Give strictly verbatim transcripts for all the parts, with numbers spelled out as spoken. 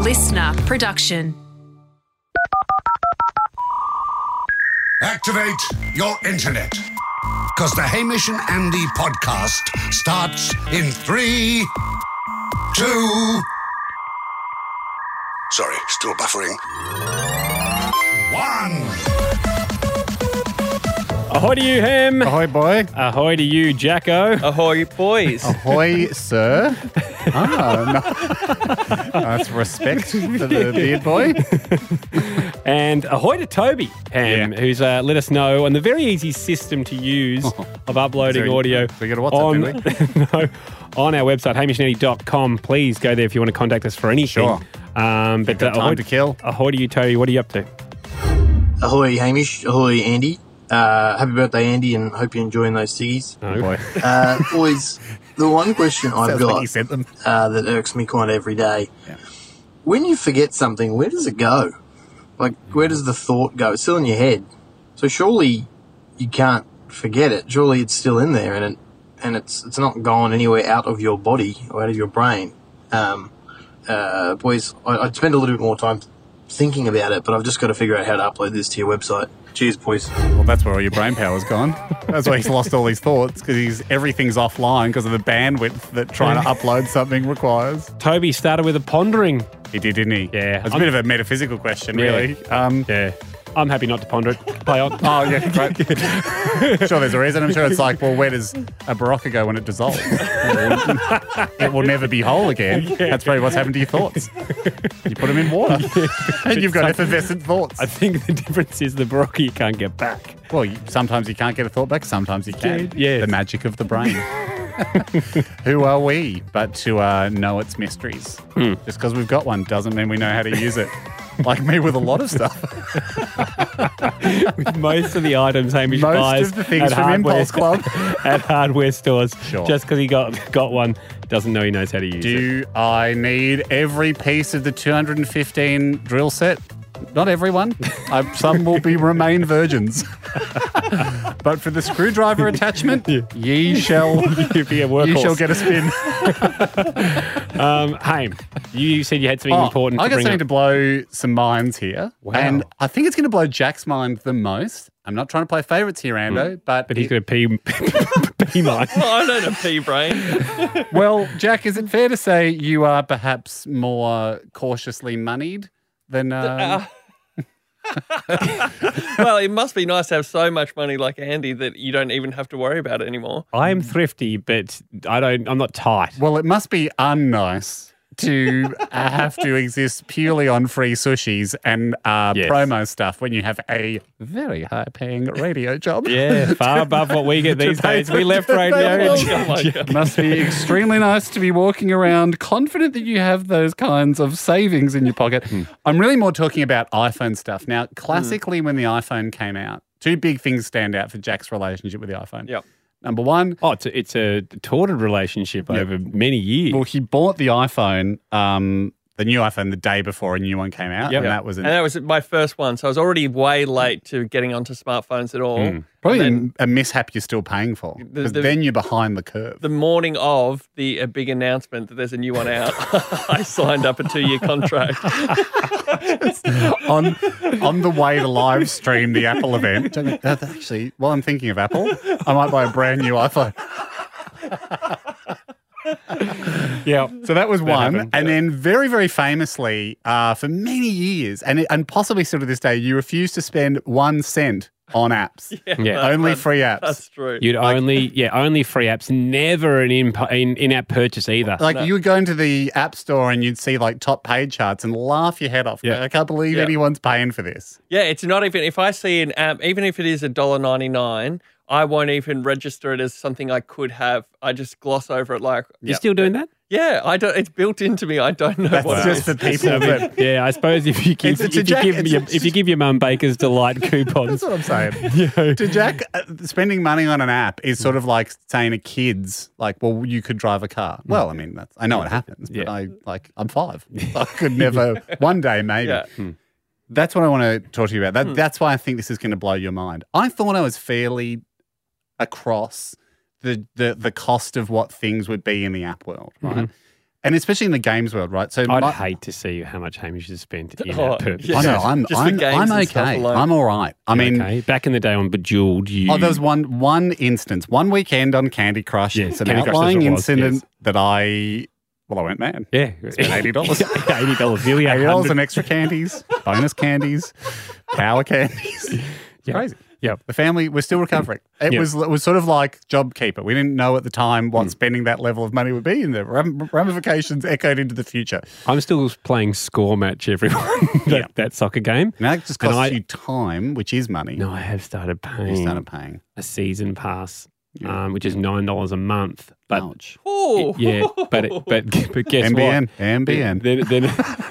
listener production. Activate your internet, because the Hamish and Andy podcast starts in three, two... Sorry, still buffering. One. Ahoy to you, Ham. Ahoy, boy. Ahoy to you, Jacko. Ahoy, boys. Ahoy, sir. Oh, no. That's respect for the beard boy. And ahoy to Toby, Ham, Yeah. who's uh, let us know on the very easy system to use of uploading So- audio so we got a WhatsApp, on, didn't no, on our website, hamish and andy dot com. Please go there if you want to contact us for anything. Sure. Um, but got uh, time ahoy, to kill. Ahoy to you, Toby. What are you up to? Ahoy, Hamish. Ahoy, Andy. Uh, happy birthday, Andy, and hope you're enjoying those ciggies. Oh, Boy. Uh, boys, the one question I've Sounds like got you sent them. uh, that irks me quite every day. Yeah. When you forget something, where does it go? Like, where does the thought go? It's still in your head. So surely you can't forget it. Surely it's still in there, and it, and it's it's not gone anywhere out of your body or out of your brain. Um, uh, boys, I, I'd spend a little bit more time thinking about it, but I've just got to figure out how to upload this to your website. Cheers, boys. Well, that's where all your brain power's gone. That's why he's lost all his thoughts, because he's everything's offline because of the bandwidth that trying to upload something requires. Toby started with a pondering. He did, didn't he? Yeah. It's a bit of a metaphysical question, Yeah. really. Um, Yeah. I'm happy not to ponder it. Play on. Oh, yeah, great. Sure, there's a reason. I'm sure it's like, well, where does a Barocca go when it dissolves? It will never be whole again. That's probably what's happened to your thoughts. You put them in water, and you've got effervescent thoughts. I think the difference is the Barocca you can't get back. Well, you, sometimes you can't get a thought back, sometimes you can. Yeah, yes. The magic of the brain. Who are we but to uh, know its mysteries? Hmm. Just because we've got one doesn't mean we know how to use it. Like me with a lot of stuff. With most of the items Hamish Most buys of the things at from hardware, Impulse Club. at hardware stores, Sure. just because he got got one doesn't know he knows how to use it. Do I need every piece of the two hundred fifteen drill set? Not everyone. I, some will be remain virgins. But for the screwdriver attachment, ye shall You be a workhorse. ye shall get a spin. Um, Haim, you said you had something Oh, important to I got bring something up. to blow some minds here. Wow. And I think it's going to blow Jack's mind the most. I'm not trying to play favourites here, Ando, but... But he's it- got a pea, pea mine. Oh, I don't know, pea brain. Well, Jack, is it fair to say you are perhaps more cautiously moneyed than... Um, Uh, well, it must be nice to have so much money like Andy that you don't even have to worry about it anymore. I am thrifty, but I don't. I'm not tight. Well, it must be unnice to uh, have to exist purely on free sushis and uh, Yes. promo stuff when you have a very high-paying radio job. Yeah, far above what we get these pay days. for- We left to pay radio. the Oh my God. Must be extremely nice to be walking around confident that you have those kinds of savings in your pocket. I'm really more talking about iPhone stuff. Now, classically, when the iPhone came out, two big things stand out for Jack's relationship with the iPhone. Yep. Number one, Oh, it's a, it's a tortured relationship over many years. well, he bought the iPhone, um, the new iPhone, the day before a new one came out. Yep. And that was an, And that was my first one, so I was already way late to getting onto smartphones at all. probably and a, a mishap you're still paying for. Because the- then you're behind the curve. The morning of the a big announcement that there's a new one out, I signed up a two-year contract. on on the way to live stream the Apple event. That's actually, while I'm thinking of Apple, I might buy a brand new iPhone. Yeah. So that was one. happened. And then very, very famously, uh, for many years, and, and possibly still to this day, you refuse to spend one cent on apps. Yeah. Only that- free apps. That's true. You'd only, yeah, only free apps, never an in, in, in-app purchase either. Like you would go into the app store and you'd see like top paid charts and laugh your head off. Yeah. I can't believe Yeah. anyone's paying for this. Yeah, it's not even, if I see an app, even if it is one dollar ninety-nine, I won't even register it as something I could have. I just gloss over it like, You're still doing that? yeah, I don't, it's built into me. I don't know That's what it just is. for people that. Yeah, I suppose if you give, It's- it's a if you jack- give, it's your, a- if you give your mum Baker's Delight coupons, That's what I'm saying. To Jack, uh, spending money on an app is sort of like saying to kids, like, well, you could drive a car. Well, I mean, that's, I know it happens, but Yeah. I like I'm five. I could never. One day, maybe. Yeah. That's what I want to talk to you about. That, That's why I think this is going to blow your mind. I thought I was fairly across the the the cost of what things would be in the app world, right? and especially in the games world, right? So I'd my- hate to see how much Hamish has spent in Oh, that purpose. yeah. I know I'm Just for I'm, games I'm and stuff okay. alone. I'm all right. I mean, okay. Back in the day on Bejeweled, you. oh, there was one one instance, one weekend on Candy Crush. Yes, it's an Candy Crush outlying is what it was, incident yes. that I well, I went mad. Yeah. Spent eighty dollars. eighty dollars. Nearly Eighty dollars one hundred. on extra candies, bonus candies, power candies. It's Yep. crazy. Yep. The family, we're still recovering. It Yep. was it was sort of like JobKeeper. We didn't know at the time Mm. what spending that level of money would be, and the ram- ramifications echoed into the future. I'm still playing score match, everyone. that, Yeah. that soccer game. Now it just And costs I- you time, which is money. No, I have started You paying started paying. a season pass, Yeah. um, which is nine dollars a month. But Ouch. Oh, yeah, but it, but but guess M B N, what? M B N. Then, then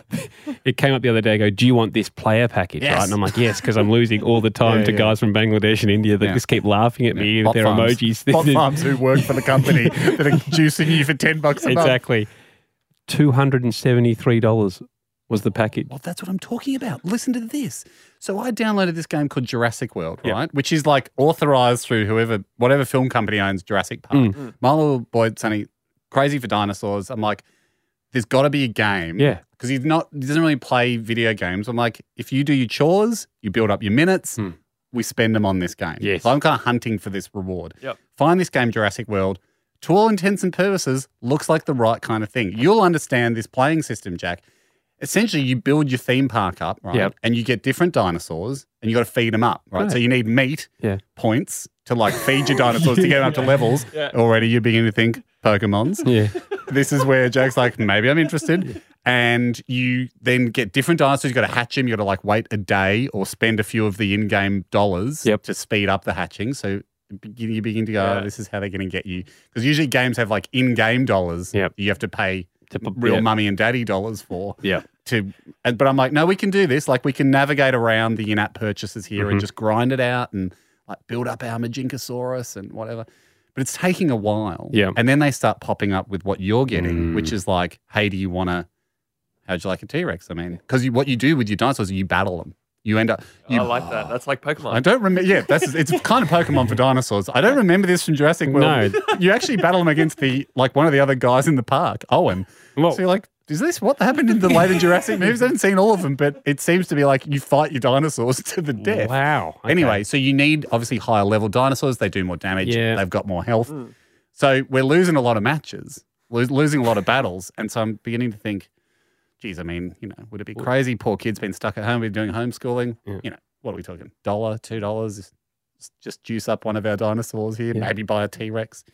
it came up the other day. I go, do you want this player package? Yes. Right? And I'm like, yes, because I'm losing all the time Yeah, to yeah. guys from Bangladesh and India that Yeah. just keep laughing at me with Bot their farms. emojis. Bot farms who work for the company that are juicing you for ten bucks a month. Exactly. Two hundred and seventy-three dollars was the package. Well, that's what I'm talking about. Listen to this. So I downloaded this game called Jurassic World, Yeah. right? Which is like authorized through whoever, whatever film company owns Jurassic Park. Mm. My little boy, Sonny, crazy for dinosaurs. I'm like, there's got to be a game. Yeah. Because he's not, he doesn't really play video games. I'm like, if you do your chores, you build up your minutes, Mm. we spend them on this game. Yes. So I'm kind of hunting for this reward. Yep. Find this game, Jurassic World. To all intents and purposes, looks like the right kind of thing. You'll understand this playing system, Jack. Essentially, you build your theme park up, right? Yep. And you get different dinosaurs, and you got to feed them up, right? Right. So you need meat Yeah. points to like feed your dinosaurs to get them up to levels. Yeah. Already, you're beginning to think Pokemons. Yeah. This is where Jack's like, maybe I'm interested. And you then get different dinosaurs. You got to hatch them. You got to like wait a day or spend a few of the in-game dollars Yep. to speed up the hatching. So begin- you begin to go, Yeah. oh, this is how they're going to get you. Because usually games have like in-game dollars. Yep. You have to pay To pu- real yeah. mummy and daddy dollars for. Yeah. To, and- but I'm like, no, we can do this. Like we can navigate around the in-app purchases here Mm-hmm. and just grind it out and like build up our Majinkosaurus and whatever. But it's taking a while. Yeah. And then they start popping up with what you're getting, Mm. which is like, hey, do you want to, how'd you like a T-Rex? I mean, because you, what you do with your dinosaurs is you battle them. You end up, you, I like that. That's like Pokemon. I don't remember. Yeah, that's it's kind of Pokemon for dinosaurs. I don't remember this from Jurassic World. No. You actually battle them against the like one of the other guys in the park, Owen. Well- so you're like, is this what happened in the later Jurassic movies? I haven't seen all of them, but it seems to be like you fight your dinosaurs to the death. Wow. Okay. Anyway, so you need obviously higher level dinosaurs. They do more damage. Yeah. They've got more health. So we're losing a lot of matches, lo- losing a lot of battles, and so I'm beginning to think, geez, I mean, you know, would it be crazy? Poor kids been stuck at home, been doing homeschooling. Yeah. You know, what are we talking? Dollar, two dollars? Just juice up one of our dinosaurs here. Yeah. Maybe buy a T Rex.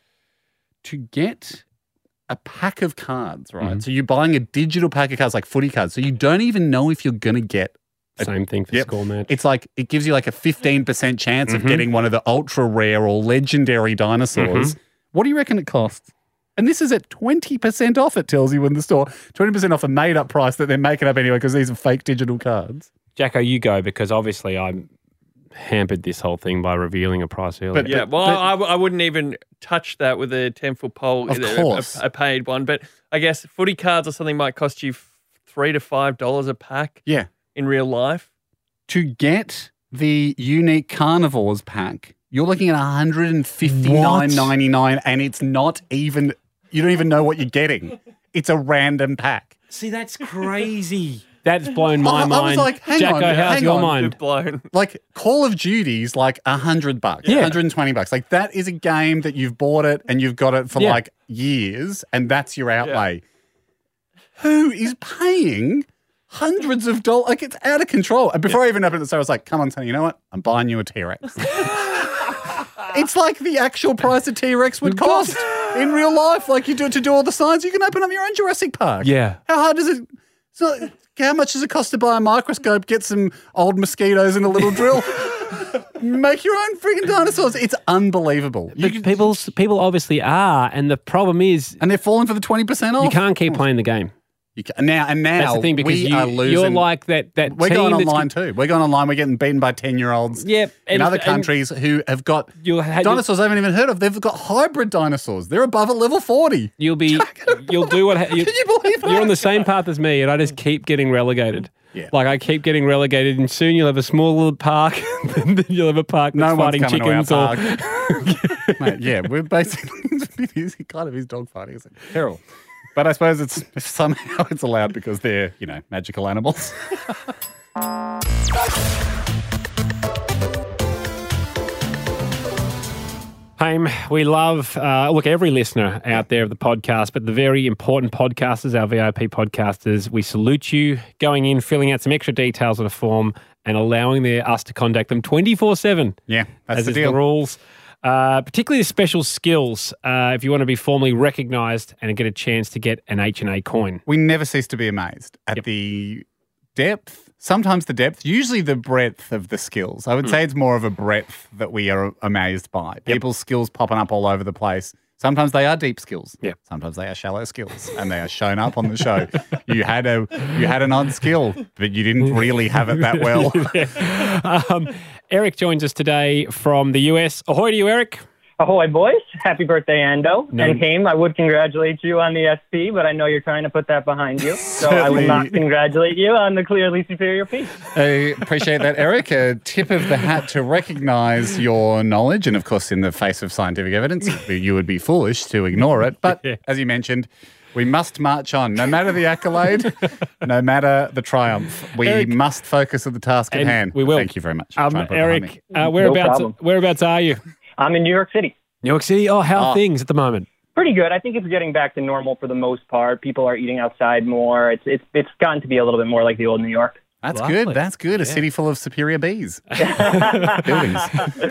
To get a pack of cards, right? Mm-hmm. So you're buying a digital pack of cards, like footy cards. So you don't even know if you're going to get. Same thing for Yep. score match. It's like it gives you like a fifteen percent chance of Mhm. getting one of the ultra rare or legendary dinosaurs. Mm-hmm. What do you reckon it costs? And this is at twenty percent off, it tells you in the store. twenty percent off a made up price that they're making up anyway because these are fake digital cards. Jacko, you go because obviously I hampered this whole thing by revealing a price earlier. But- Yeah, well, but- I, I wouldn't even touch that with a ten foot pole, Of a- a- course. a, paid one. But I guess footy cards or something might cost you f- three to five dollars a pack Yeah. in real life. To get the unique carnivores pack, you're looking at one hundred fifty-nine ninety-nine, and it's not even, you don't even know what you're getting. It's a random pack. See, that's crazy. That's blown my I- I was mind. like, hang Jacko, on, how's hang your on. mind? Blown. Like Call of Duty's like a hundred bucks, Yeah. one hundred twenty bucks. Like that is a game that you've bought it and you've got it for Yeah. like years, and that's your outlay. Who is paying hundreds of dollars? Like it's out of control. And before I even opened the store, I was like, "Come on, Sonny, you know what? I'm buying you a T-Rex." It's like the actual price a T-Rex would cost in real life. Like you do to do all the signs, you can open up your own Jurassic Park. Yeah. How hard does it? So, how much does it cost to buy a microscope, get some old mosquitoes and a little drill, make your own freaking dinosaurs? It's unbelievable. You But can- people, people obviously are, and the problem is and they're falling for the twenty percent off. you can't keep playing the game. You can, now and now That's the thing because we you, are losing. you're like that. That we're team going that's- online too. We're going online. We're getting beaten by ten-year-olds Yep, in and other if- and countries who have got You'll ha- dinosaurs I haven't even heard of. They've got hybrid dinosaurs. They're above at level forty. You'll be, you'll do what. You, Can you believe that? You're on the same path as me, and I just keep getting relegated. Yeah. Like I keep getting relegated, and soon you'll have a small little park. And then you'll have a park that's No one's fighting coming chickens. to our Or park. Mate, yeah, we're basically it's kind of his dog fighting. It's terrible. But I suppose it's somehow it's allowed because they're, you know, magical animals. Haim, we love, uh, look, every listener out there of the podcast, but the very important podcasters, our V I P podcasters, we salute you going in, filling out some extra details on a form and allowing their, us to contact them twenty-four seven. Yeah, that's as the is deal. the rules. Uh, particularly the special skills, uh, if you want to be formally recognised and get a chance to get an H and A coin. We never cease to be amazed at Yep. the depth, sometimes the depth, usually the breadth of the skills. I would Mm. say it's more of a breadth that we are amazed by. People's skills popping up all over the place. Sometimes they are deep skills. Yep. Sometimes they are shallow skills, and they are shown up on the show. You had a you had an odd skill, but you didn't really have it that well. um, Eric joins us today from the U S. Ahoy to you, Eric. Ahoy, boys. Happy birthday, Ando. No. And Haim, I would congratulate you on the S P, but I know you're trying to put that behind you. So I will not congratulate you on the clearly superior piece. I appreciate that, Eric. A tip of the hat to recognise your knowledge. And, of course, in the face of scientific evidence, you would be foolish to ignore it. But, Yeah. as you mentioned, we must march on. No matter the accolade, no matter the triumph, we Eric, must focus on the task at and hand. we will. Thank you very much. Um, Try and put it behind me. Eric, uh, whereabouts, problem. whereabouts are you? I'm in New York City. New York City? Oh, how are Oh. things at the moment? Pretty good. I think it's getting back to normal for the most part. People are eating outside more. It's it's it's gotten to be a little bit more like the old New York. That's Lovely. good. That's good. A Yeah. city full of superior bees. Buildings.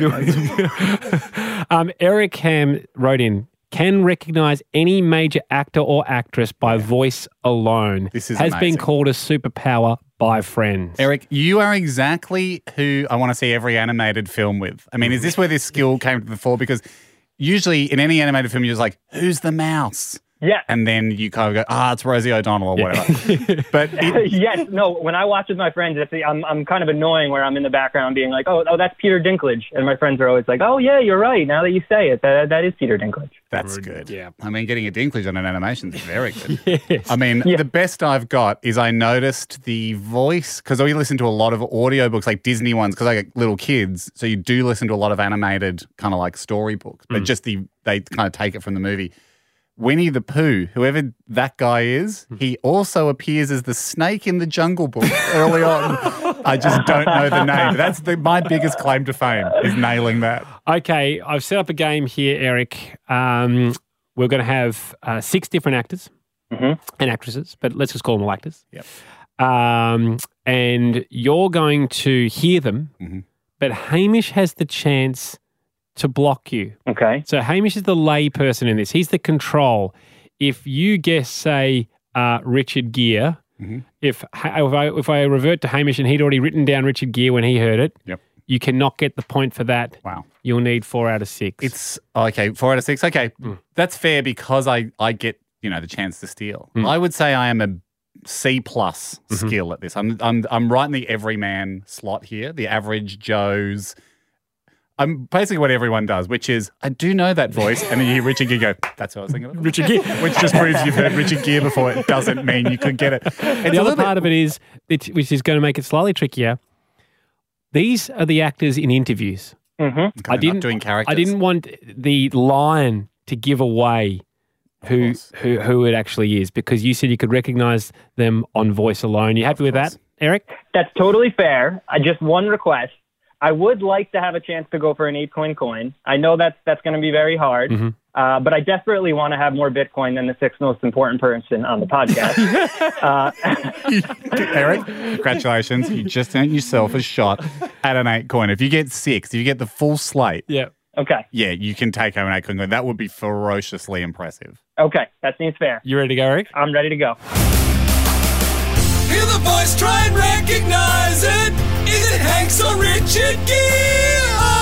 um, Eric Ham wrote in, can recognise any major actor or actress by voice alone. This is Has amazing. been called a superpower by friends. Eric, you are exactly who I want to see every animated film with. I mean, is this where this skill came to the fore? Because usually in any animated film, you're just like, who's the mouse? Yeah. And then you kind of go, ah, it's Rosie O'Donnell or whatever. But it, Yes, no, when I watch with my friends, it's, I'm I'm kind of annoying where I'm in the background being like, oh, oh, that's Peter Dinklage. And my friends are always like, oh, yeah, you're right. Now that you say it, that, that is Peter Dinklage. that's good. Yeah. I mean, getting a Dinklage on an animation is very good. Yes. I mean, Yeah. the best I've got is I noticed the voice, because we listen to a lot of audiobooks, like Disney ones, because I got little kids. So you do listen to a lot of animated kind of like storybooks, but just the they kind of take it from the movie. Winnie the Pooh, whoever that guy is, he also appears as the snake in the Jungle Book early on. I just don't know the name. That's the, my biggest claim to fame, is nailing that. Okay, I've set up a game here, Eric. Um, we're going to have uh, six different actors Mhm. and actresses, but let's just call them all actors. Yep. Um, and you're going to hear them, Mhm. but Hamish has the chance to block you. Okay. So Hamish is the lay person in this. He's the control. If you guess, say, uh, Richard Gere, Mhm. if, Ha- if, I, if I revert to Hamish and he'd already written down Richard Gere when he heard it, Yep. you cannot get the point for that. Wow. You'll need four out of six. It's okay, four out of six. Okay, that's fair because I, I get, you know, the chance to steal. I would say I am a C plus skill at this. I'm I'm I'm right in the everyman slot here, the average Joe's. I'm basically what everyone does, which is I do know that voice, and then you hear Richard Gere go, that's what I was thinking of. Richard Gere. Which just proves you've heard Richard Gere before. It doesn't mean you could get it. It's The other part of it is, it, which is going to make it slightly trickier, these are the actors in interviews. Mm-hmm. I didn't doing characters. I didn't want the line to give away who course. who who it actually is, because you said you could recognize them on voice alone. You happy with that, Eric? That's totally fair. I just one request. I would like to have a chance to go for an eight coin coin. I know that's that's going to be very hard, Mm-hmm. uh, but I desperately want to have more Bitcoin than the sixth most important person on the podcast. uh, Eric, congratulations. You just earned yourself a shot at an eight coin. If you get six, if you get the full slate, Yeah. okay, yeah, you can take home an eight coin. That would be ferociously impressive. okay, that seems fair. You ready to go, Eric? I'm ready to go. Hear the voice, try and recognize it. Is it Hanks or Richard Gere?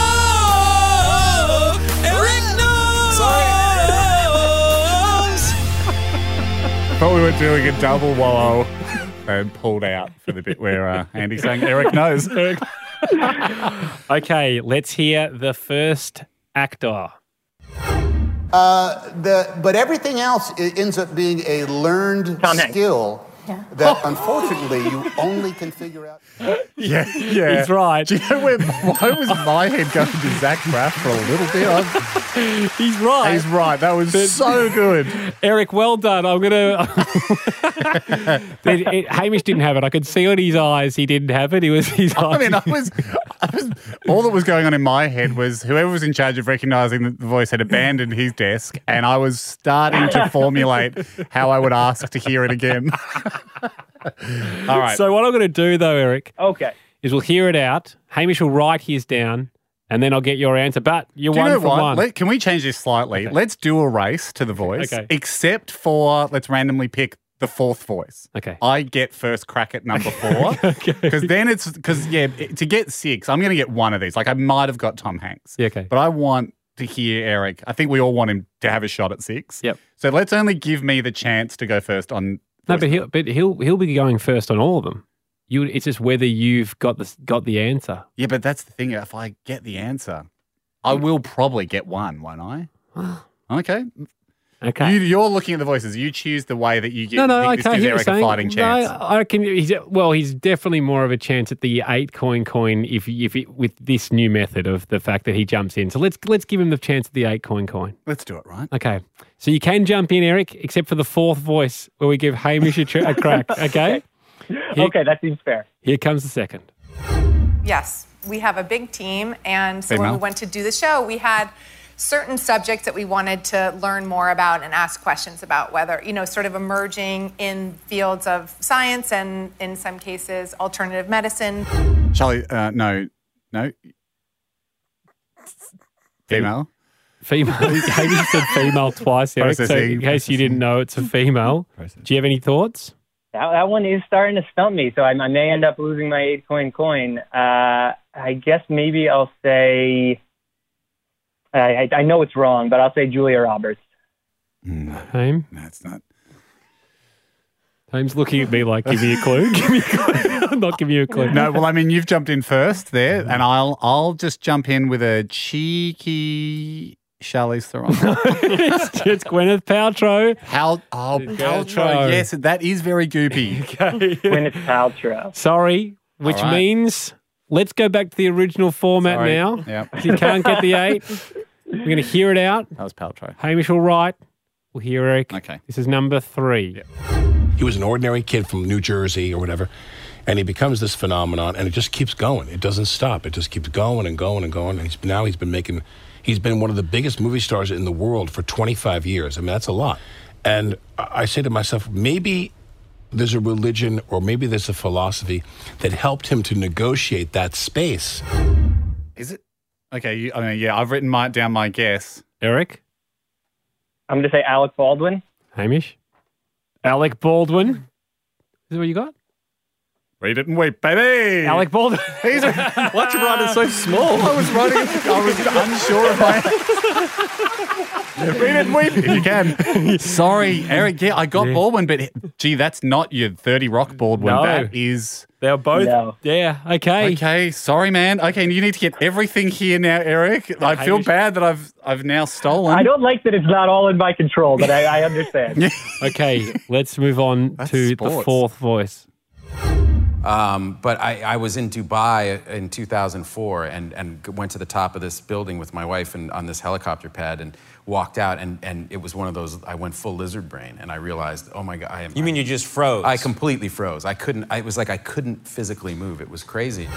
Oh, Eric knows. Thought we were doing a double wallow and pulled out for the bit where uh, Andy's saying Eric knows. Okay, let's hear the first actor. Uh, the, but everything else i- ends up being a learned Tom Hanks. skill that unfortunately you only can figure out. Yeah, yeah. He's right. Do you know where, why was my head going to Zach Braff for a little bit? I'm, He's right. he's right. That was so good. Eric, well done. I'm gonna. it, it, Hamish didn't have it. I could see on his eyes he didn't have it. He was. His I eyes. mean, I was, I was. All that was going on in my head was whoever was in charge of recognising the voice had abandoned his desk, and I was starting to formulate how I would ask to hear it again. All right. So what I'm going to do though, Eric, Okay. is we'll hear it out. Hamish will write his down, and then I'll get your answer. But you're Do you one know for what? one. Let, can we change this slightly? Okay. Let's do a race to the voice, Okay. except for let's randomly pick the fourth voice. Okay. I get first crack at number four because then it's because yeah it- to get six, I'm going to get one of these. Like I might have got Tom Hanks. Yeah, okay. But I want to hear Eric. I think we all want him to have a shot at six. Yep. So let's only give me the chance to go first on. No, but he'll but he'll he'll be going first on all of them. You, it's just whether you've got the got the answer. Yeah, but that's the thing. If I get the answer, I will probably get one, won't I? Okay. Okay. You, you're looking at the voices. You choose the way that you get. no, no, think this okay. gives He was Eric a saying, fighting chance. No, I reckon he's well. He's definitely more of a chance at the eight coin coin if if it, with this new method of the fact that he jumps in. So let's let's give him the chance at the eight coin coin. Let's do it, right? Okay. So you can jump in, Eric, except for the fourth voice where we give Hamish a, tr- a crack. Okay. Here, Okay, that seems fair. Here comes the second. Yes, we have a big team, and so when Female? we went to do the show, we had certain subjects that we wanted to learn more about and ask questions about, whether, you know, sort of emerging in fields of science and, in some cases, alternative medicine. Charlie, uh, no, no. Female. Female. Hamish said female twice, Eric. So Processing, in case you didn't know, it's a female. Do you have any thoughts? That, that one is starting to stump me, so I, I may end up losing my eight coin coin. Uh, I guess maybe I'll say. I, I, I know it's wrong, but I'll say Julia Roberts. Haim? That's not. Haim's looking at me like, give me a clue. Give me a clue. I'm not giving you a clue. No, well, I mean, you've jumped in first there, and I'll I'll just jump in with a cheeky Charlize Theron. it's, it's Gwyneth Paltrow. How? Oh, Paltrow. Paltrow. Yes, that is very goopy. Okay. Gwyneth Paltrow. Sorry, which All right. means let's go back to the original format Sorry. now. Yep. If you can't get the eight, we're going to hear it out. That was Paltrow. Hamish will write. We'll hear Eric. Okay. This is number three. He was an ordinary kid from New Jersey or whatever, and he becomes this phenomenon, and it just keeps going. It doesn't stop. It just keeps going and going and going. And he's, now he's been making, he's been one of the biggest movie stars in the world for twenty-five years. I mean, that's a lot. And I I say to myself, maybe there's a religion or maybe there's a philosophy that helped him to negotiate that space. Is it? Okay, you, I mean, yeah, I've written my, down my guess. Eric? I'm going to say Alec Baldwin. Hamish? Alec Baldwin? Is that what you got? Read it and weep, baby. Alec Baldwin. He's Why'd you write it so small? I was writing. I was unsure of my. Read it and weep if you can. Sorry, Eric. Yeah, I got Yeah. Baldwin, but gee, that's not your thirty Rock Baldwin. No. That is. They're both. No. Yeah, okay. Okay, sorry, man. Okay, you need to get everything here now, Eric. I feel Hamish. bad that I've I've now stolen. I don't like that it's not all in my control, but I, I understand. Okay, let's move on That's to the sports. fourth voice. Um, but I, I was in Dubai in two thousand four and, and went to the top of this building with my wife and on this helicopter pad and walked out and, and it was one of those, I went full lizard brain and I realized, oh my God, I am. You mean you just froze? I completely froze. I couldn't, I, it was like I couldn't physically move. It was crazy.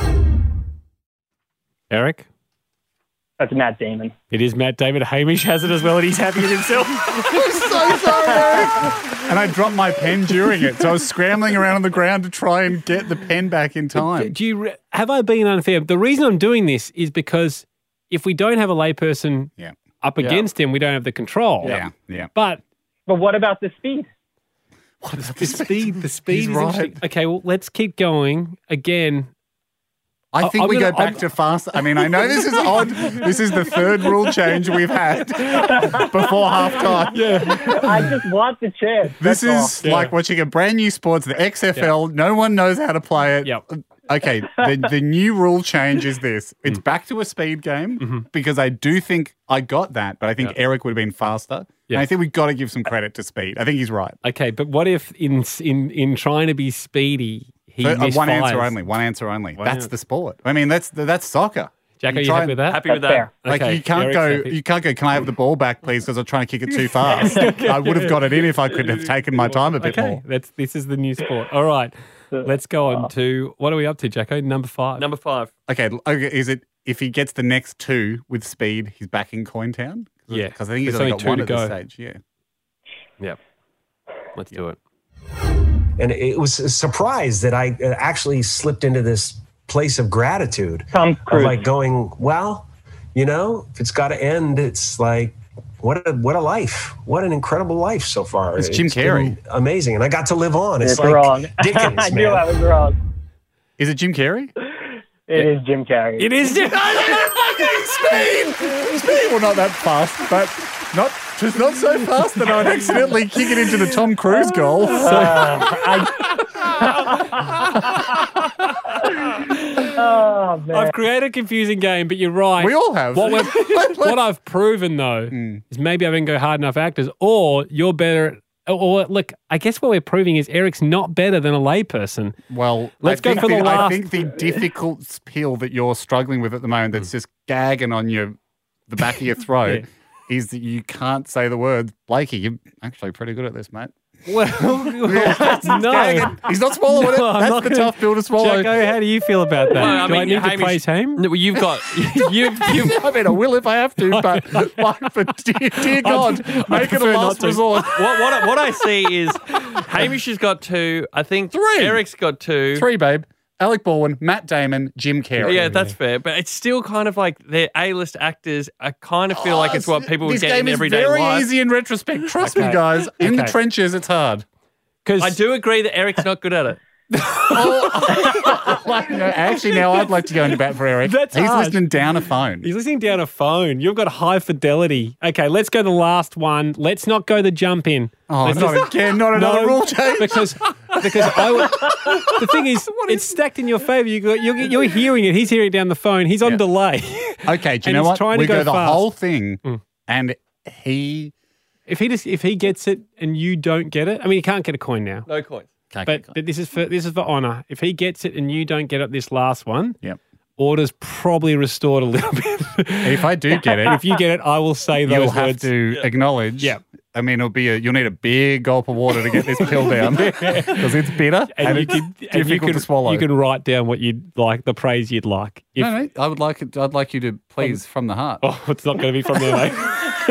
Eric? That's Matt Damon. It is Matt Damon. Hamish has it as well, and he's happy with himself. I'm so sorry, Eric. And I dropped my pen during it, so I was scrambling around on the ground to try and get the pen back in time. Do you re- have I been unfair? The reason I'm doing this is because if we don't have a layperson Yeah, up against him, we don't have the control. yeah, yeah. But But what about the speed? the speed, the speed He's is right. interesting. Okay, well, let's keep going. Again, I think I'm we gonna- go back I'm- to fast. I mean, I know this is odd. This is the third rule change we've had before halftime. Yeah. I just want the chance. This That's is all. like Yeah. watching a brand new sports, the X F L. No one knows how to play it. Yep. Okay, the, the new rule change is this. It's back to a speed game because I do think I got that, but I think Eric would have been faster. Yes. And I think we've got to give some credit to Speed. I think he's right. Okay, but what if in in in trying to be speedy, he So, uh, misfires? one answer only. One answer only. One that's answer. the sport. I mean, that's that's soccer. Jack, are you try happy and- with that? Happy with That's that. fair. Like Okay, you can't Eric's go. happy. You can't go. Can I have the ball back, please? Because I'm trying to kick it too fast. I would have got it in if I could have taken my time a bit Okay, more. that's this is the new sport. All right, let's go on to what are we up to, Jacko? Number five. Number five. Okay, okay. Is it if he gets the next two with Speed, he's back in Coin Town? Yeah, because I think he's there's only only got two one to at this go. stage. Yeah. Yep. Let's do it. And it was a surprise that I uh, actually slipped into this place of gratitude. Tom Of Cruise. like going, well, you know, if it's got to end, it's like, what a what a life. What an incredible life so far. It's Jim been Carrey. Amazing. And I got to live on. It's, It's like wrong. Dickens, I man. knew I was wrong. Is it Jim Carrey? It is Jim Carrey. It is. Speed. Speed. Well, not that fast, but not just not so fast that I'd accidentally kick it into the Tom Cruise goal. Uh, I, oh, man. I've created a confusing game, but you're right. We all have. What, we've, what I've proven, though, is maybe I didn't go hard enough actors, or you're better. Or, or look, I guess what we're proving is Eric's not better than a layperson. Well, Let's I go think for the I last- think the difficult pill that you're struggling with at the moment, that's just gagging on your the back of your throat, is that you can't say the word. Blakey, you're actually pretty good at this, mate. Well, That's no. gagging. He's not swallowing No, it. I'm That's not the gonna- tough pill to swallow. Jacko, how do you feel about that? Well, I do I mean, need to Hamish- praise him? No, you've got you've you've I mean, I will if I have to, but, but, but dear, dear God, make it a prefer not last to. resort. what what I- what I see is Hamish has got two. I think Three. Eric's got two. Three, babe. Alec Baldwin, Matt Damon, Jim Carrey. Yeah, that's fair, but it's still kind of like they're A-list actors. I kind of feel like it's what people would This get game in is everyday very life. easy in retrospect. Trust me, Okay. guys. In the Okay. trenches, it's hard. I do agree that Eric's not good at it. Like, no, actually, now I'd like to go into bat for Eric. That's He's hard. listening down a phone. He's listening down a phone. You've got high fidelity. Okay, let's go to the last one. Let's not go the jump in. Oh, Let's not just- again. Not another No, rule change. Because because I would, the thing is, it's stacked in your favour. You got, you're, you're hearing it. He's hearing it down the phone. He's on Yeah. delay. Okay, do And you know he's what? trying to we go go, the fast. whole thing, and he. If he just if he gets it and you don't get it, I mean, he can't get a coin now. No coins. But, but this is for this is for honour. If he gets it and you don't get it, this last one, Yep. order's probably restored a little bit. If I do get it, if you get it, I will say those you'll have words. to acknowledge. Yeah. I mean, it'll be a. You'll need a big gulp of water to get this pill down because it's bitter and, and you it's can and difficult you can, to swallow. You can write down what you'd like, the praise you'd like. If, no, no, I would like it. I'd like you to please from the heart. Oh, it's not going to be from there, mate.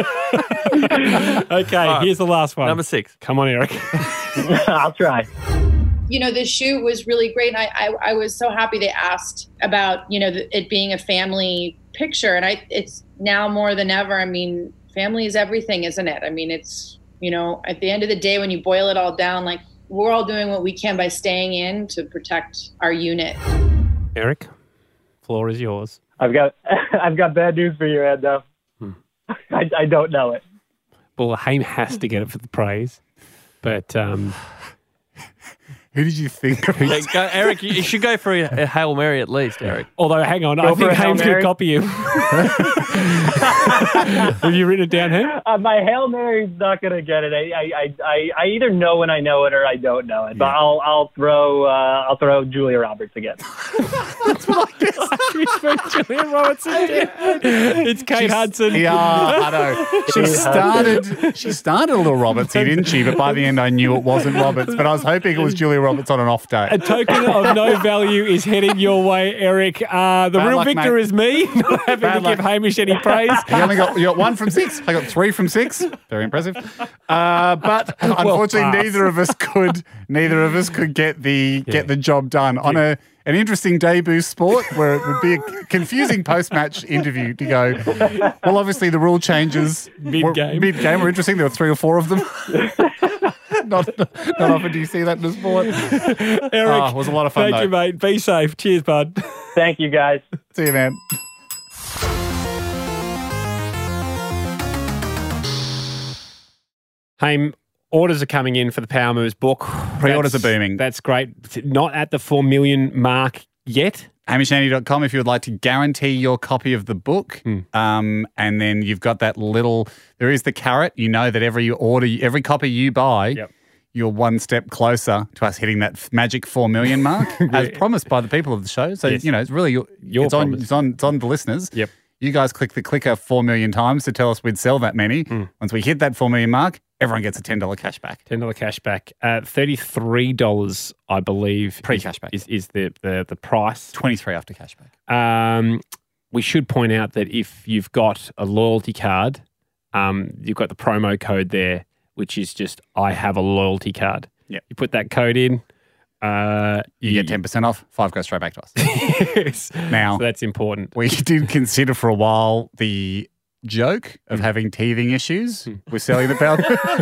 Okay, right. here's the last one. Number six. Come on, Eric. I'll try. You know, the shoot was really great. And I, I, I was so happy they asked about, you know, the, it being a family picture. And I, it's now more than ever. I mean, family is everything, isn't it? I mean, it's, you know, at the end of the day, when you boil it all down, like we're all doing what we can by staying in to protect our unit. Eric, floor is yours. I've got I've got bad news for you, Ed, though. Hmm. I, I don't know it. Well, Haim has to get it for the praise. But um, Who did you think? Yeah, go, Eric, you, you should go for a, a Hail Mary at least, Eric. although, hang on, Go I for think a Hail Haim's going to Mary? copy you. Have you written it down, Haim? Uh, my Hail Mary's not going to get it. I, I, I, I either know when I know it or I don't know it. But I'll I'll throw uh, I'll throw Julia Roberts again. Julia Roberts is dead. It's Kate Hudson. Yeah, I know. She started. She started a little Robertsy, didn't she? But by the end, I knew it wasn't Roberts. But I was hoping it was Julia Roberts on an off day. A token of no value is heading your way, Eric. Uh, the Bad real luck, victor mate. is me, not having Bad to luck. give Hamish any praise. You only got you got one from six. I got three from six. Very impressive. Uh, but unfortunately, pass. neither of us could. Neither of us could get the get the job done on a an interesting debut sport where it would be a confusing post match interview to go. Well, obviously the rule changes Mid-game. Mid game were interesting. There were three or four of them. not not often do you see that in a sport. Eric, Oh, it was a lot of fun. thank though. you, mate. Be safe. Cheers, bud. Thank you, guys. See you, man. Haim, orders are coming in for the Power Moves book. Pre-orders That's- are booming. That's great. Not at the four million mark yet. hamish andy dot com if you would like to guarantee your copy of the book. Mm. Um, and then you've got that little, there is the carrot. You know that every order, every copy you buy, Yep. you're one step closer to us hitting that f- magic four million mark, as promised by the people of the show. So, Yes. you know, it's really, your, Your it's, on, promise. it's, on, it's on the listeners. Yep. You guys click the clicker four million times to tell us we'd sell that many. Mm. Once we hit that four million mark, everyone gets a ten dollars cash back. ten dollars cash back. Uh, thirty-three dollars, I believe. Pre-cash back. Is, is the, the, the price. twenty-three after cash back. Um, we should point out that if you've got a loyalty card, um, you've got the promo code there, which is just, I have a loyalty card. Yep. You put that code in. Uh, You get ten percent off. Five goes straight back to us. yes. Now, So that's important. we did consider for a while the joke of having teething issues with selling the Power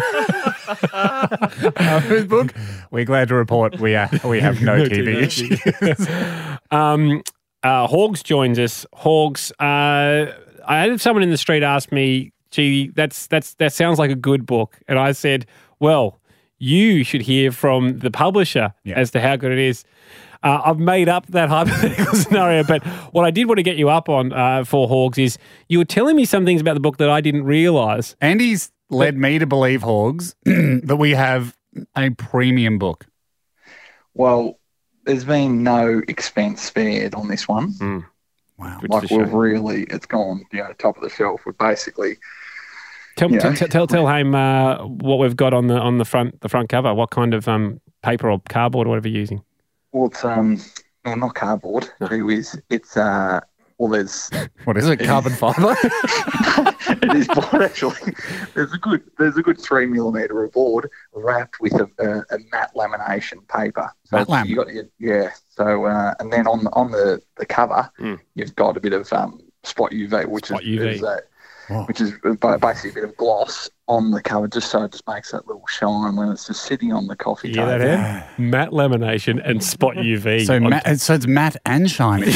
Food book. We're glad to report we are we have no, No teething teething issues. Um, uh, Hogs joins us. Hogs, uh, I had someone in the street ask me, gee, that's, that's, that sounds like a good book. And I said, well, you should hear from the publisher Yeah. as to how good it is. Uh, I've made up that hypothetical scenario, but what I did want to get you up on uh, for Hogs is you were telling me some things about the book that I didn't realise. Andy's led me to believe, Hogs, that we have a premium book. Well, there's been no expense spared on this one. Mm. Wow. Which Like is a we've shame. really, it's gone, you know, top of the shelf. We're basically, Tell, you t- know. t- tell, tell Haim uh, what we've got on the on the front the front cover. What kind of um, paper or cardboard or whatever you're using? well, it's, um, well, not cardboard. It is, it's, uh, well, there's, What is it? Carbon fibre? it is board actually. There's a good, there's a good three millimeter of board wrapped with a, a, a matte lamination paper. So Matte lam. you got, your- yeah. So, uh, and then on the, on the, the cover, Mm. you've got a bit of um, spot U V, which Spot is, U V. is uh, Wow. which is ba- basically a bit of gloss on the cover, just so it just makes that little shine when it's just sitting on the coffee You hear table. that, Em? Matte lamination and spot U V. So, on ma- so it's matte and shiny.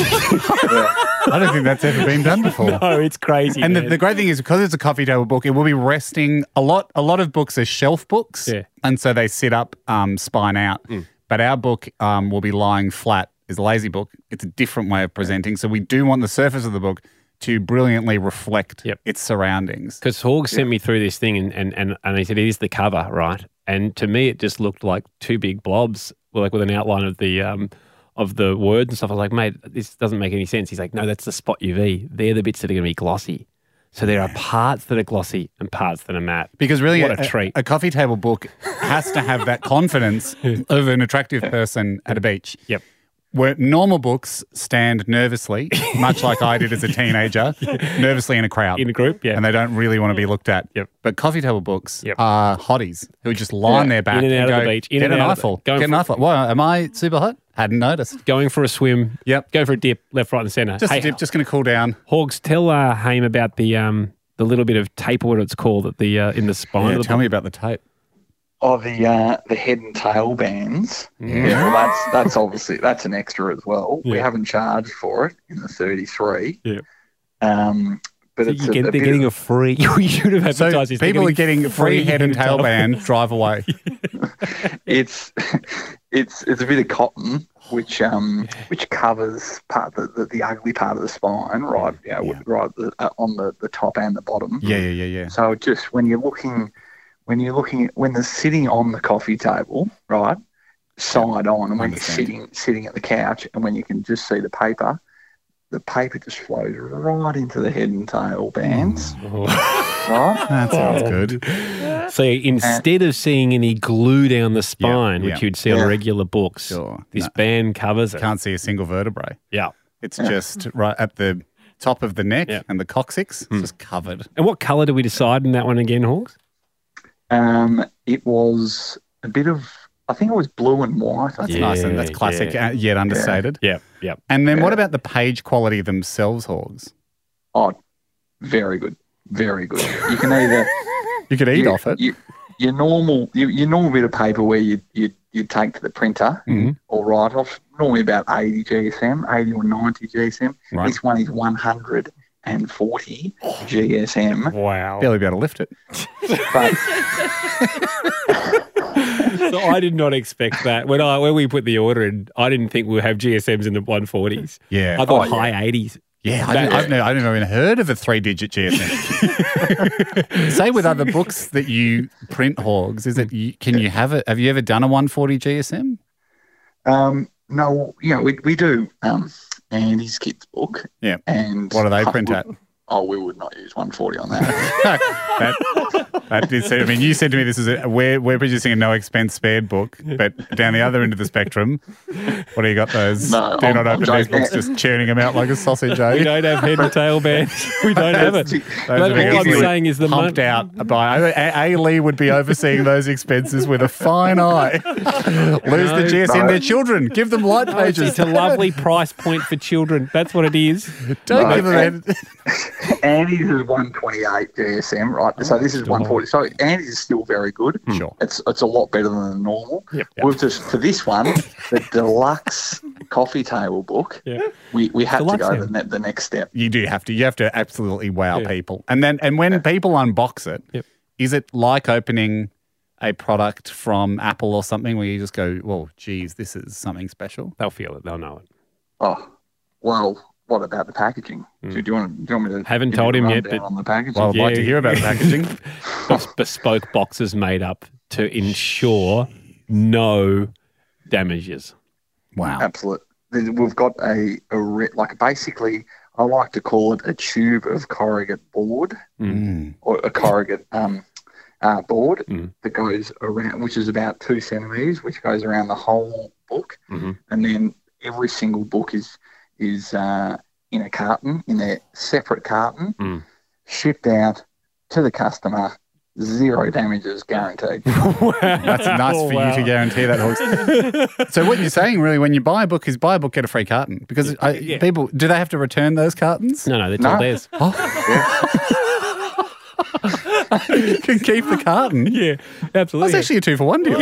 I don't think that's ever been done before. No, it's crazy. And the, man. the great thing is because it's a coffee table book, it will be resting. A lot a lot of books are shelf books, Yeah. and so they sit up, um, spine out. Mm. But our book um, will be lying flat. Is a lazy book. It's a different way of presenting. So we do want the surface of the book to brilliantly reflect Yep. its surroundings. Because Hawg sent me through this thing and, and, and, and he said, it is the cover, right? And to me, it just looked like two big blobs, like with an outline of the um, of the words and stuff. I was like, mate, this doesn't make any sense. He's like, no, that's the spot U V. They're the bits that are going to be glossy. So there are parts that are glossy and parts that are matte. Because really, what a, a, treat. a coffee table book has to have that confidence of an attractive person at a beach. Yep. Where normal books stand nervously, much like I did as a teenager, nervously in a crowd. In a group, yeah. And they don't really want to be looked at. Yep. But coffee table books Yep. are hotties who just lie on Yeah. their back In and out of go, the beach, in get and an out of eyeful. the- going Get an for- eyeful. Well, am I super hot? Hadn't noticed. Going for a swim. Yep. Go for a dip, left, right, and centre. Just hey, a dip, just going to cool down. Hogs, tell uh, Haim about the um, the little bit of tape, or what it's called, at the uh, in the spine. Yeah, of the tell book. me about the tape. Oh, the uh, the head and tail bands. Mm. Yeah, well, that's that's obviously that's an extra as well. We Yeah. haven't charged for it in the thirty-three. Yeah. Um, but So it's you a, get, a they're bit getting a of, free. You should have So advertised this. They're people are getting free head and tail band, drive away. it's it's it's a bit of cotton which um which covers part the, the the ugly part of the spine, right? Yeah, Yeah. right the, uh, on the the top and the bottom. Yeah, yeah, yeah, yeah. So just when you're looking, when you're looking at, when they're sitting on the coffee table, right, side on, and when you're Understand. sitting sitting at the couch, and when you can just see the paper, the paper just flows right into the head and tail bands, right? That sounds Oh. good. So instead of seeing any glue down the spine, yeah. which you'd see on Yeah. regular books, Sure. this No. band covers it. Can't see a single vertebrae. Yeah. It's just right at the top of the neck Yeah. and the coccyx. Hmm. It's just covered. And what colour did we decide in that one again, Hawks? Um, it was a bit of, I think it was blue and white. I That's think. nice and that's Yeah, classic, yeah. uh, yet understated. Yeah, yeah. And then what Yeah. about the page quality themselves, Hogs? Oh, very good, very good. You can either You could eat you- off it. You, your normal, your, your normal bit of paper where you you you take to the printer Mhm. or write off, normally about eighty G S M, eighty or ninety G S M. Right. This one is one hundred forty G S M. Wow. Barely be able to lift it. But So I did not expect that. When I when we put the order in, I didn't think we'd have G S Ms in the one forties. Yeah. I thought Oh, yeah. high eighties. Yeah, I That- didn't, I've, never, I've never even heard of a three-digit G S M. Say with other books that you print, Hogs, is it? You, can you have it? Have you ever done a one forty G S M? Um, no, yeah, we we do. Um, Andy's kids' book. Yeah. And What do they print at? Oh, we would not use one forty on that. that, that did say, I mean, you said to me this is a, we're, we're producing a no expense spared book, but down the other end of the spectrum, what do you got those? No, do I'm- not I'm open these joking. books, just churning them out like a sausage, eh? We don't have head and tail bands. We don't have it. Those But are being all I'm easily saying is the pumped mon- out by A. A. Lee would be overseeing those expenses with a fine eye. Lose the G S M, No. their children. Give them light No, pages. It's a lovely price point for children. That's what it is. Don't No, give them and- that. Andy's is one twenty-eight G S M, right? So this is one forty. So Andy's is still very good. Sure. It's it's a lot better than the normal. Yep. We've just for this one, the deluxe coffee table book. Yeah. We we have Deluxe to go then. the, ne- the next step. You do have to. You have to absolutely wow Yeah. people. And then, and when people unbox it, Yep. is it like opening a product from Apple or something where you just go, well, geez, this is something special? They'll feel it. They'll know it. Oh, well. What about the packaging? Hmm. Do, do you want do you want me to Haven't give told you a him yet, rundown but- on the packaging? Well, I'd like to hear about the packaging. Bes- bespoke boxes made up to ensure no damages. Wow. Absolutely. We've got a, a re- like basically, I like to call it a tube of corrugate board Mm. or a corrugate um, uh, board Mm. that goes around, which is about two centimeters, which goes around the whole book, Mhm. and then every single book is is uh, in a carton, in a separate carton, Mm. shipped out to the customer. Zero damages guaranteed. That's nice for Wow. you to guarantee that, Hawks. So what you're saying really when you buy a book is buy a book, get a free carton. Because I, Yeah. people, do they have to return those cartons? No, no, that's No. all theirs. You can keep the carton. Yeah, That's absolutely. actually a two for one deal.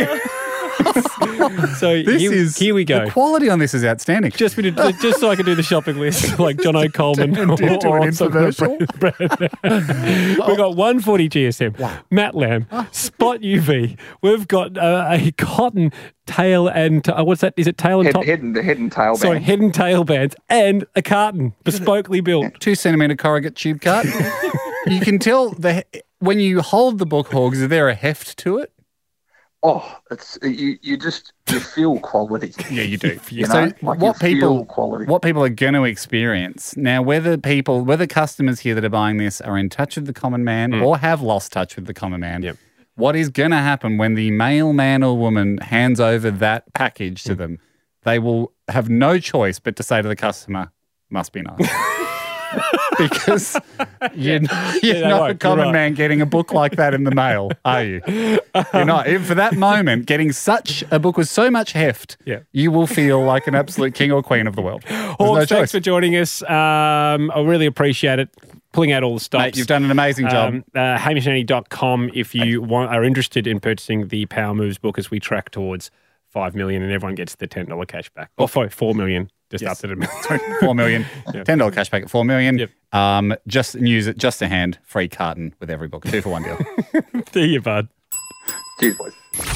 So This here, is here we go. The quality on this is outstanding. Just me to, just so I can do the shopping list like John O'Coleman And do- do an on some of the infomercial. brand. We've got one forty G S M, Matt Lamb, Spot U V. We've got uh, a cotton tail and uh, what's that? Is it tail and Head, top? head, and, head and tail Sorry, band. head and tail bands and a carton, bespokely built. Two centimetre corrugate tube carton. You can tell the when you hold the book, Hogs, is there a heft to it? Oh, it's you. You just you feel quality. Yeah, you do. You so know, like what you feel people quality. what people are going to experience now, whether people, whether customers here that are buying this are in touch with the common man Mm. or have lost touch with the common man, Yep. what is going to happen when the mailman or woman hands over that package Mm. to them? They will have no choice but to say to the customer, "Must be nice." Because you're, you're Yeah, no, not right, a common you're right. man getting a book like that in the mail, are you? You're not. If for that moment, getting such a book with so much heft, Yeah. you will feel like an absolute king or queen of the world. There's Hawks, no thanks choice. for joining us. Um, I really appreciate it. Pulling out all the stops. Mate, you've done an amazing job. Um, uh, hamish andy dot com if you want, are interested in purchasing the Power Moves book as we track towards five million and everyone gets the ten dollars cash back. Or sorry, four million. Just Yes. up to the Sorry, four million. Yep. ten dollars cash back at four million. Yep. Um, just use it, just a hand, free carton with every book. Two for one deal. See you, bud. Cheers, boys.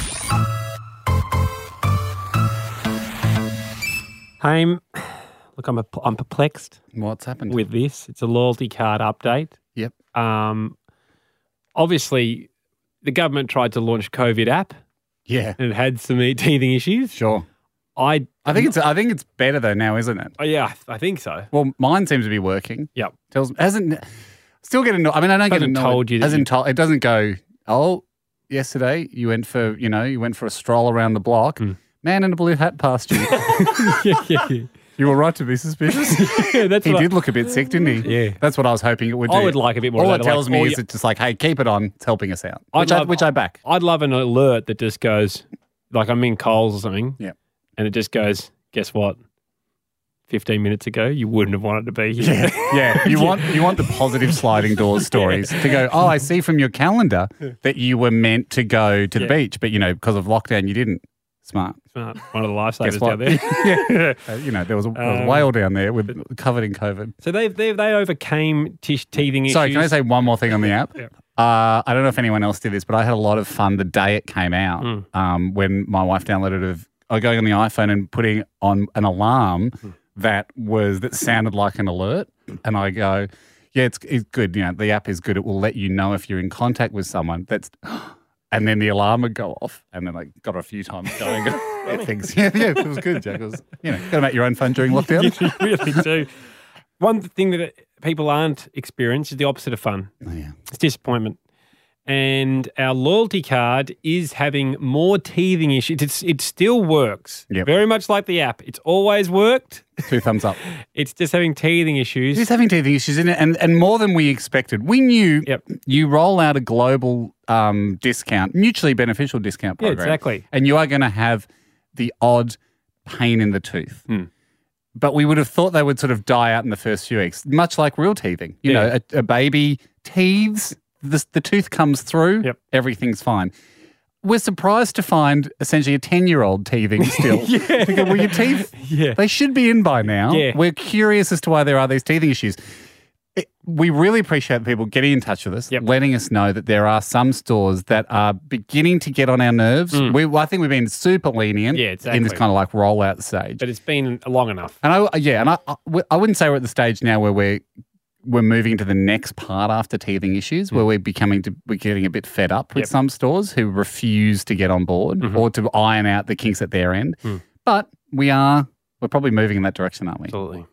Haim, look, I'm, a, I'm perplexed What's happened? with this. It's a loyalty card update. Yep. Um, obviously, the government tried to launch COVID app Yeah. and it had some teething issues. Sure. I, I think it's I think it's better though now, isn't it? oh, yeah, I think so. Well, mine seems to be working. Yep. Tells hasn't still get annoyed. I mean, I don't get Hasn't annoyed. told you that hasn't you- told. It doesn't go. Oh, yesterday you went for you know you went for a stroll around the block. Mm. Man in a blue hat passed you. yeah, yeah, yeah. You were right to be suspicious. Yeah, that's He what I- did look a bit sick, didn't he? Yeah. That's what I was hoping it would do. I would like a bit more All of it that, tells like, me oh, is yeah. it's just like, hey, keep it on. It's helping us out. I'd Which, I, love- which I back. I'd love an alert that just goes, like I'm in Coles or something, Yeah. and it just goes, guess what? fifteen minutes ago, you wouldn't have wanted to be here. Yeah, you want you want the positive sliding doors stories to go. Oh, I see from your calendar that you were meant to go to the Yeah. beach, but you know because of lockdown you didn't. Smart. Smart. One of the Guess lifesavers what? down there. yeah, Uh, you know there was a, there was a Um, whale down there with covered in COVID. So they they they overcame tish teething issues. Sorry, can I say one more thing on the app? Yeah. Uh, I don't know if anyone else did this, but I had a lot of fun the day it came out Mm. um, when my wife downloaded it. I was going on the iPhone and putting on an alarm Mm. that was that sounded like an alert, and I go, "Yeah, it's it's good. You know, the app is good. It will let you know if you're in contact with someone." That's, and then the alarm would go off, and then I got it a few times going. It thinks, yeah, yeah, it was good, Jack. It was, you know, got to make your own fun during lockdown. You really do. One thing that people aren't experiencing is the opposite of fun. Oh, yeah. It's disappointment. And our loyalty card is having more teething issues. It's, it still works. Yep. Very much like the app. It's always worked. Two thumbs up. It's just having teething issues. It's having teething issues in it, and, and more than we expected. We knew Yep. you roll out a global um, discount, mutually beneficial discount Yeah, program. exactly. And you are going to have the odd pain in the tooth. Hmm. But we would have thought they would sort of die out in the first few weeks, much like real teething. You Yeah. know, a, a baby teethes, the, the tooth comes through, Yep. everything's fine. We're surprised to find essentially a ten-year-old teething still. Yeah. Thinking, well, your teeth, Yeah. they should be in by now. Yeah. We're curious as to why there are these teething issues. It, we really appreciate people getting in touch with us, Yep. letting us know that there are some stores that are beginning to get on our nerves. Mm. We, I think we've been super lenient Yeah, in this exactly. kind of like rollout stage. But it's been long enough. And I, yeah, and I, I, I wouldn't say we're at the stage now where we're we're moving to the next part after teething issues, where we're becoming to we're getting a bit fed up with Yep. some stores who refuse to get on board Mhm. or to iron out the kinks at their end. Mm. But we are we're probably moving in that direction, aren't we? Absolutely.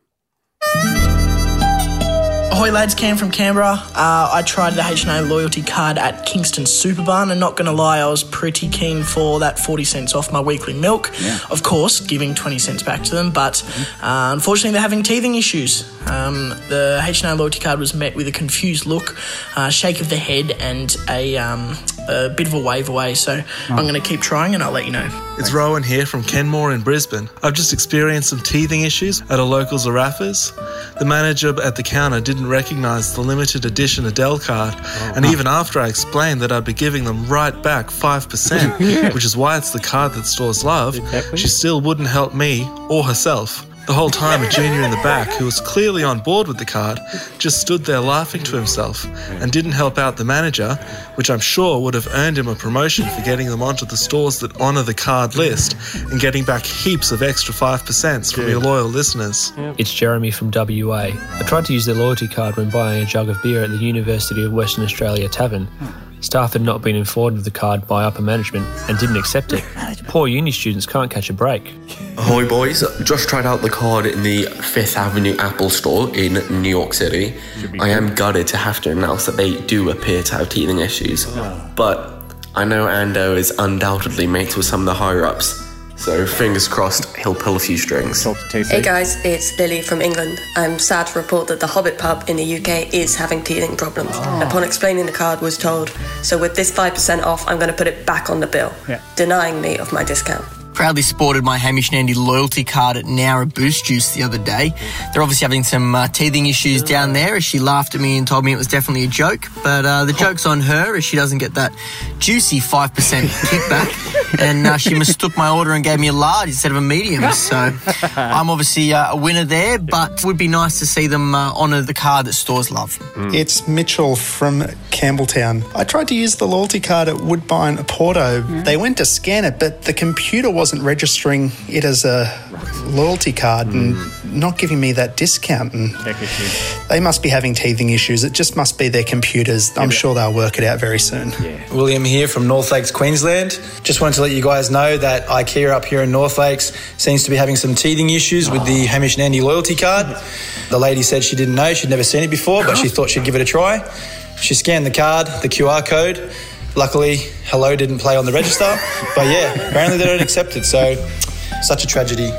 Ahoy lads, Cam from Canberra. Uh, I tried the H and A loyalty card at Kingston Superbarn, and not going to lie, I was pretty keen for that forty cents off my weekly milk. Yeah. Of course, giving twenty cents back to them, but uh, unfortunately they're having teething issues. Um, the H and A loyalty card was met with a confused look, uh, shake of the head, and a, um, a bit of a wave away. So I'm going to keep trying and I'll let you know. It's Rowan here from Kenmore in Brisbane. I've just experienced some teething issues at a local Zarafas. The manager at the counter didn't recognise the limited edition Adele card, and even after I explained that I'd be giving them right back five percent, which is why it's the card that stores love, Exactly. she still wouldn't help me or herself. The whole time, a junior in the back, who was clearly on board with the card, just stood there laughing to himself and didn't help out the manager, which I'm sure would have earned him a promotion for getting them onto the stores that honour the card list and getting back heaps of extra five percent from your loyal listeners. It's Jeremy from W A. I tried to use their loyalty card when buying a jug of beer at the University of Western Australia Tavern. Staff had not been informed of the card by upper management and didn't accept it. Poor uni students can't catch a break. Ahoy boys, just tried out the card in the Fifth Avenue Apple store in New York City. I am gutted to have to announce that they do appear to have teething issues, but I know Ando is undoubtedly mates with some of the higher ups, so fingers crossed he'll pull a few strings. Hey guys, it's Lily from England. I'm sad to report that the Hobbit pub in the U K is having teething problems. Oh. Upon explaining the card, was told, so with this five percent off, I'm going to put it back on the bill, Yeah. denying me of my discount. Proudly sported my Hamish and Andy loyalty card at Nowra Boost Juice the other day. They're obviously having some uh, teething issues down there, as she laughed at me and told me it was definitely a joke. But uh, the joke's on her, as she doesn't get that juicy five percent kickback. And uh, she mistook my order and gave me a large instead of a medium. So I'm obviously uh, a winner there, but it would be nice to see them uh, honour the card that stores love. It's Mitchell from Campbelltown. I tried to use the loyalty card at Woodbine Porto. They went to scan it, but the computer wasn't registering it as a loyalty card and not giving me that discount. And they must be having teething issues. It just must be their computers. I'm sure they'll work it out very soon. William here from North Lakes, Queensland. Just wanted to let you guys know that IKEA up here in North Lakes seems to be having some teething issues with the Hamish and Andy loyalty card. The lady said she didn't know, she'd never seen it before, but she thought she'd give it a try. She scanned the card, the Q R code. Luckily, hello didn't play on the register. But yeah, apparently they don't accept it, so such a tragedy.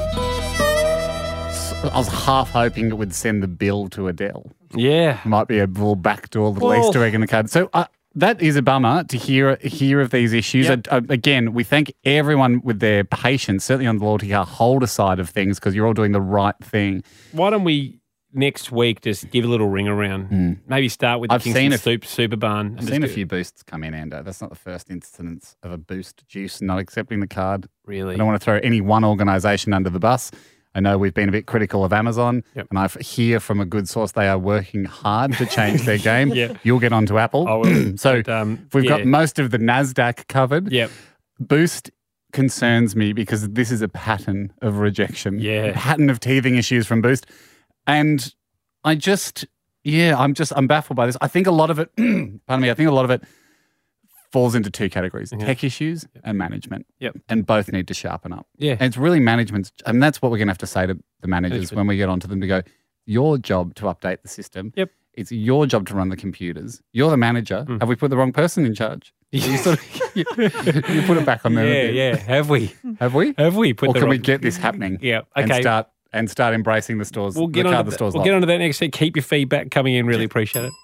I was half hoping it would send the bill to Adele. Yeah. Might be a little backdoor little Well- Easter egg in the card. So uh, that is a bummer to hear hear of these issues. Yep. Uh, again, we thank everyone with their patience, certainly on the loyalty card holder side of things, because you're all doing the right thing. Why don't we next week just give a little ring around? Maybe start with the I've Kingston seen a- Soup, Super Barn. and I've just seen a do- few boosts come in, Ando. That's not the first instance of a boost juice not accepting the card. Really? I don't want to throw any one organisation under the bus. I know we've been a bit critical of Amazon, Yep. and I hear from a good source they are working hard to change their game. Yep. You'll get onto Apple. I will. so But, um, we've yeah. got most of the NASDAQ covered. Yep. Boost concerns me because this is a pattern of rejection. Yeah. A pattern of teething issues from Boost. And I just, yeah, I'm just, I'm baffled by this. I think a lot of it, pardon me, I think a lot of it falls into two categories, Okay. tech issues and management. Yep. And both need to sharpen up. Yeah. And it's really management's, and that's what we're going to have to say to the managers Management. when we get onto them to go, your job to update the system. Yep. It's your job to run the computers. You're the manager. Mm. Have we put the wrong person in charge? You, sort of, you, you put it back on them. Yeah, yeah. Have we? Have we? Have we put Or the can we wrong- get this happening? Yeah. And Okay. start and start embracing the stores. We'll get the on. card To the that, stores we'll love. get on to that next week. Keep your feedback coming in. Really appreciate it.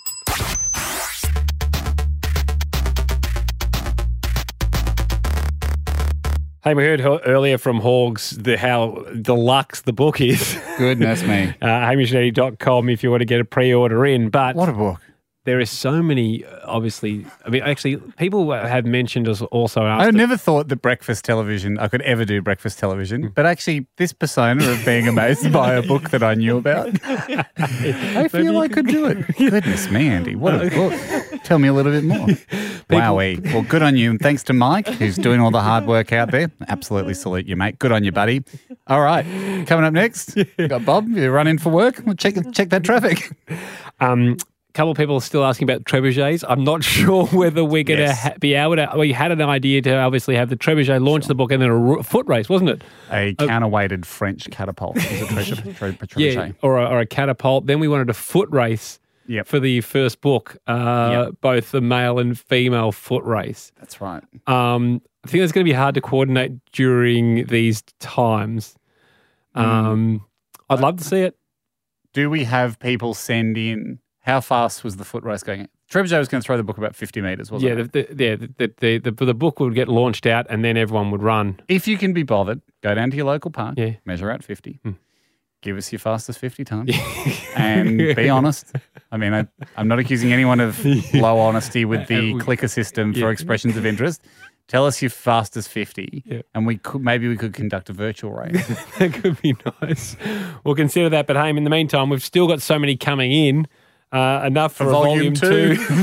Hey, we heard ho- earlier from Hogs the how deluxe the book is. Goodness me. uh, hamish and andy dot com if you want to get a pre-order in. But What a book. there is so many, uh, obviously. I mean, actually, people have mentioned us also. I Asked never thought that breakfast television, I could ever do breakfast television, but actually this persona of being amazed by a book that I knew about, I feel I could do it. Goodness me, Andy, what a book. Tell me a little bit more. Wowee. Well, good on you. And thanks to Mike, who's doing all the hard work out there. Absolutely salute you, mate. Good on you, buddy. All right. Coming up next, we got Bob. You run in for work. We'll check, check that traffic. Um, a couple of people are still asking about trebuchets. I'm not sure whether we're going to Yes. ha- be able to. We had an idea to obviously have the trebuchet launch the book and then a ro- foot race, wasn't it? A counterweighted French catapult is a treasure, tre- trebuchet. Yeah, or a, or a catapult. Then we wanted a foot race Yep. for the first book, uh, Yep. both the male and female foot race. That's right. Um, I think it's going to be hard to coordinate during these times. Um, I'd love to see it. Do we have people send in, how fast was the foot race going? Trebuchet was going to throw the book about fifty metres, wasn't Yeah, it? the, the, yeah, the, the, the, the book would get launched out and then everyone would run. If you can be bothered, go down to your local park, Yeah. measure out fifty, Hmm. give us your fastest fifty times, and be honest. I mean, I, I'm not accusing anyone of low honesty with the Uh, we- clicker system for yeah. expressions of interest. Tell us your fastest fifty, Yeah. and we could maybe we could conduct a virtual race. That could be nice. We'll consider that. But hey, in the meantime, we've still got so many coming in. Uh, enough for, For a volume volume, two. two.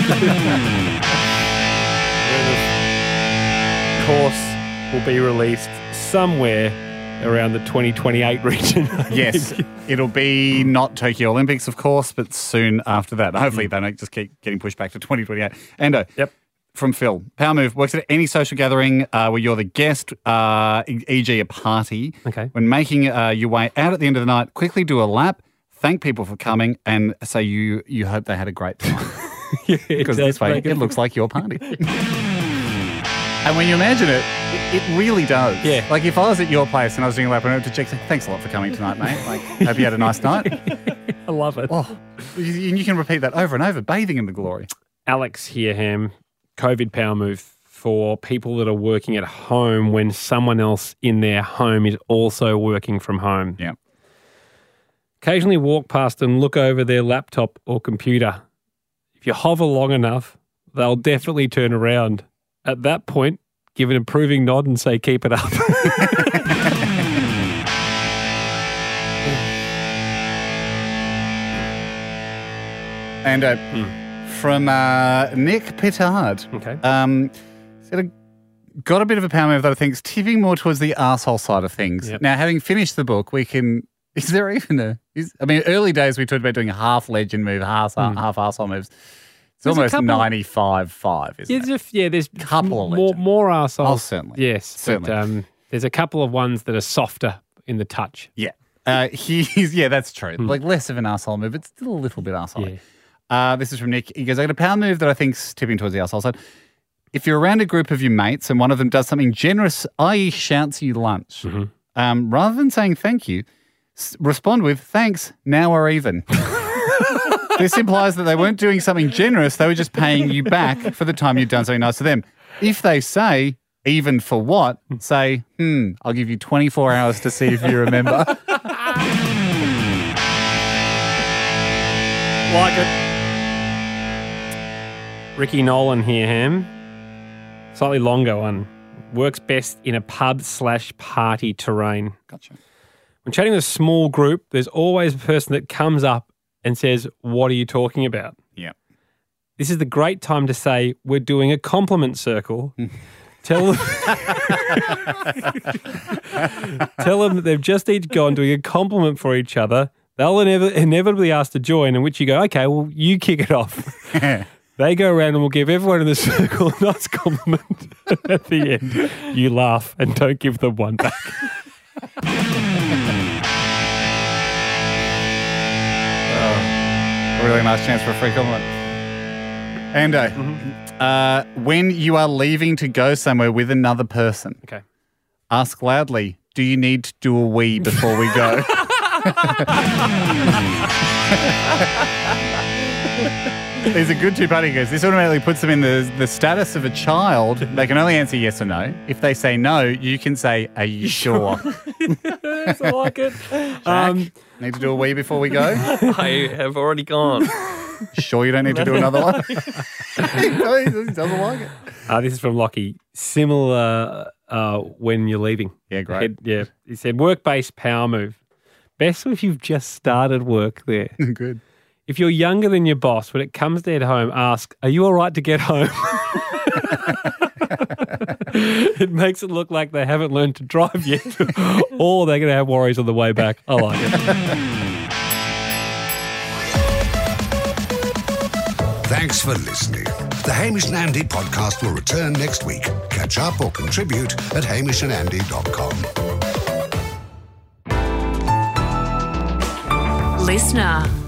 The course will be released somewhere around the twenty twenty-eight region. I Yes, think. it'll be not Tokyo Olympics, of course, but soon after that. Hopefully, they don't just keep getting pushed back to twenty twenty-eight. Endo, Yep. from Phil, Power Move works at any social gathering uh, where you're the guest, uh, for example a party. Okay. When making uh, your way out at the end of the night, quickly do a lap, thank people for coming, and say you you hope they had a great time. Yeah, Because it this does way, make it looks like your party. And when you imagine it, it, it really does. Yeah. Like if I was at your place and I was doing a lap and I went to check, say, thanks a lot for coming tonight, mate. Like, hope you had a nice night. I love it. Oh, you, you can repeat that over and over, bathing in the glory. Alex here, Ham. COVID power move for people that are working at home when someone else in their home is also working from home. Yeah. Occasionally walk past and look over their laptop or computer. If you hover long enough, they'll definitely turn around. At that point, give an approving nod and say, keep it up. And uh, from uh, Nick Pittard. Okay. Um, said a, got a bit of a power move that I think is tipping more towards the arsehole side of things. Yep. Now, having finished the book, we can. Is there even a? Is, I mean, early days we talked about doing a half legend move, half Mm. half arsehole moves. It's There's a almost couple- ninety-five five, isn't Yeah, it? there's a, yeah, there's Couple of more legends. more arseholes. Oh, certainly. Yes, Certainly. But, um, there's a couple of ones that are softer in the touch. Yeah. Uh, he's yeah, that's true. Like less of an arsehole move, but still a little bit arsehole. Yeah. Uh, this is from Nick. He goes, I got a power move that I think's tipping towards the arsehole side. If you're around a group of your mates and one of them does something generous, that is shouts you lunch, um, rather than saying thank you, s- respond with thanks, now or even. This implies that they weren't doing something generous, they were just paying you back for the time you'd done something nice to them. If they say, even for what, say, hmm, I'll give you twenty-four hours to see if you remember. Like it. Ricky Nolan here, Ham. Slightly longer one. Works best in a pub slash party terrain. Gotcha. When chatting with a small group, there's always a person that comes up and says, "What are you talking about?" Yeah. This is the great time to say, "We're doing a compliment circle." Tell them, tell them that they've just each gone doing a compliment for each other. They'll inev- inevitably ask to join, in which you go, "Okay, well, you kick it off." They go around and will give everyone in the circle a nice compliment. At the end, you laugh and don't give them one back. Oh, a really nice chance for a free compliment. Ando, mm-hmm. uh, when you are leaving to go somewhere with another person, okay, ask loudly, "Do you need to do a wee before we go?" These are good two-party goes. This automatically puts them in the, the status of a child. They can only answer yes or no. If they say no, you can say, "Are you sure?" Yes, I like it. Jack, Um, need to do a wee before we go? I have already gone. Sure you don't need to do another one? He doesn't like it. Uh, this is from Lockie. Similar uh, when you're leaving. Yeah, great. Head- yeah. He said, work-based power move. Best if you've just started work there. Good. If you're younger than your boss, when it comes to head home, ask, "Are you all right to get home?" It makes it look like they haven't learned to drive yet, or they're going to have worries on the way back. I like it. Thanks for listening. The Hamish and Andy podcast will return next week. Catch up or contribute at hamish and andy dot com. Listener.